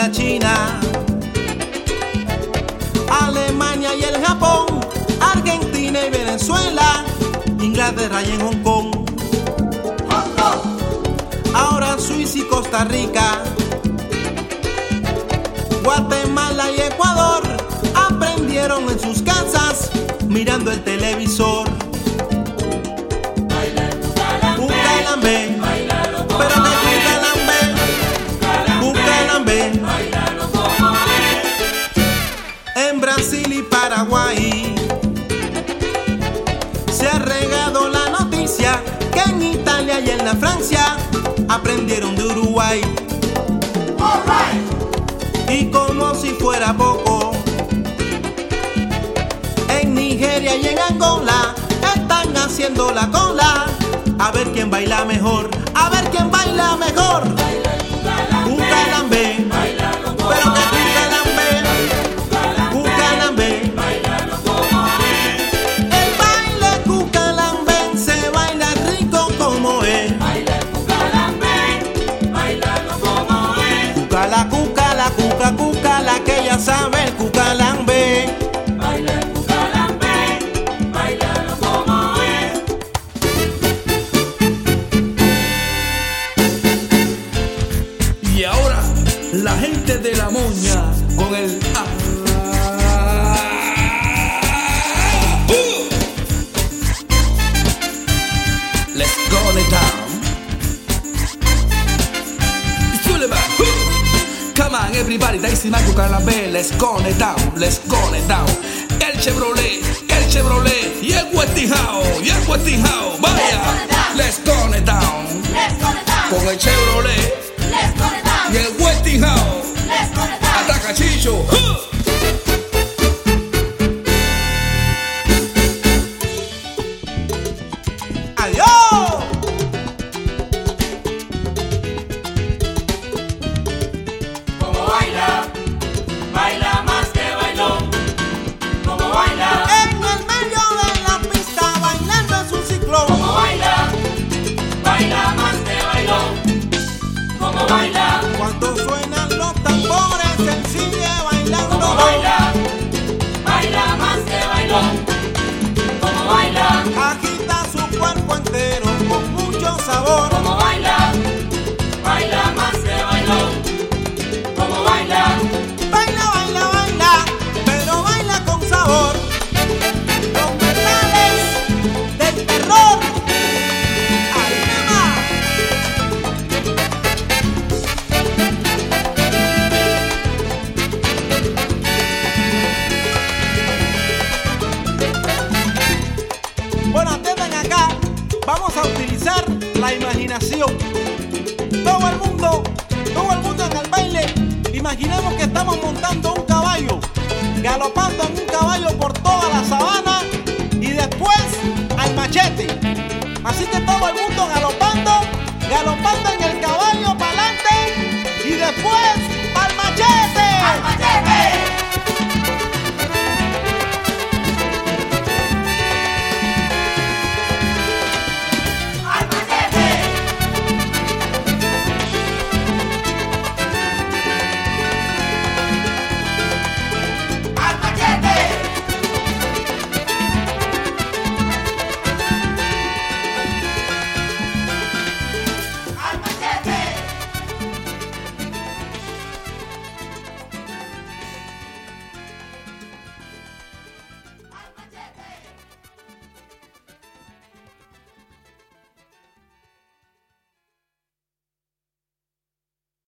la China, Alemania y el Japón, Argentina y Venezuela, Inglaterra y en Hong Kong. Ahora Suiza y Costa Rica, Guatemala y Ecuador aprendieron en sus casas mirando el televisor. Cucalambé, pero que cucalambé, en Brasil y Paraguay se ha regado la noticia que en Italia y en la Francia aprendieron de Uruguay. Y como si fuera poco, en Nigeria y en Angola están haciendo la cola a ver quién baila mejor, a ver quién baila mejor. Cucalambé, pero que cucalambé, el baile cucalambé se baila rico como es. Cucala, que ya sabe el cucalambé. Baila el cucalambé, bailalo como es. Y ahora la gente de la moña con el Let's go it down. Come on everybody, Daisy Marco Calabé, let's go it down, let's go it down. El Chevrolet y el Westinghouse, vaya, let's go it down. Con el Chevrolet y el Westinghouse, ataca Chicho. ¡Adiós! Como baila más que bailón. Como baila, En el medio de la pista bailando en su ciclón. como baila más que bailón. Como baila, Cuando suenan los tambores, él sigue bailando. como baila más que bailón. Como baila, Agita su cuerpo entero con mucho sabor. como baila más que bailón. Como baila, Baila, pero baila con sabor. Los metales del terror. ¡Ahí nomás! Bueno, atiendan acá. Vamos a utilizar la imaginación. Todo el mundo en el baile. Imaginemos que estamos montando un caballo, galopando en un caballo por toda la sabana y después al machete. Así que todo el mundo galopando en el caballo para adelante y después